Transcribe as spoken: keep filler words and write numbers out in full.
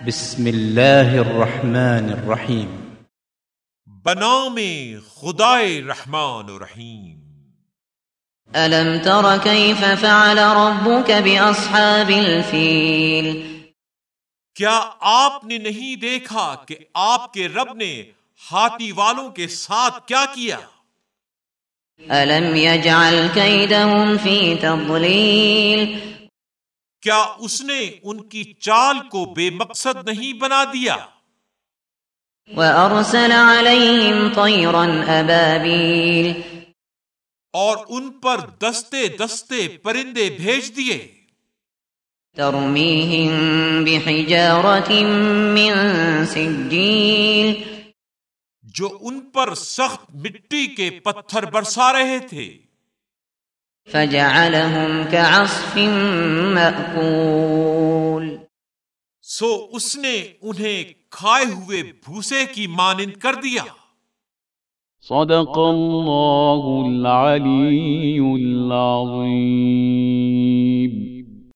بسم اللہ الرحمن الرحیم. بنام خدائے رحمان و رحیم. ألم تر كيف فعل ربك بأصحاب الفيل؟ کیا آپ نے نہیں دیکھا کہ آپ کے رب نے ہاتھی والوں کے ساتھ کیا کیا؟ ألم يجعل كيدهم في تضليل؟ کیا اس نے ان کی چال کو بے مقصد نہیں بنا دیا؟ وأرسل عليهم طيرا أبابيل؟ اور ان پر دستے دستے پرندے بھیج دیے. ترميهم بحجارة من سجيل؟ جو ان پر سخت مٹی کے پتھر برسا رہے تھے. فجعلهم كعصف مأكول؟ سو اس نے انہیں کھائے ہوئے بھوسے کی مانند کر دیا. صدق اللہ العلی العظیم.